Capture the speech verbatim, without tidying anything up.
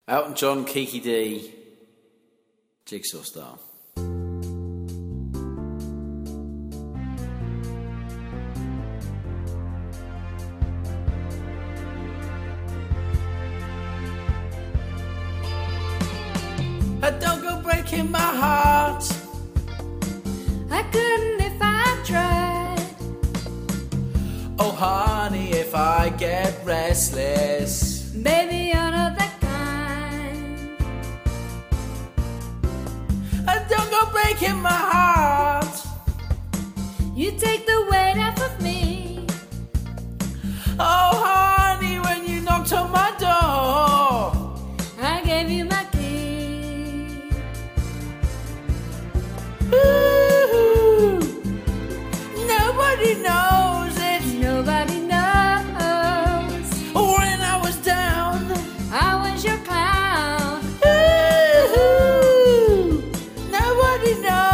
Elton John, Kiki D, Jigsaw Style. Don't go breaking my heart. I couldn't if I tried. Oh honey, if I get restless, Baby, you're not that kind. Don't go breaking my heart. You take the weight off of me. Oh honey, when you knocked on my door, I gave you my key. Ooh, nobody knows it. Nobody knows. When I was down, I was your clown. ooh, nobody knows.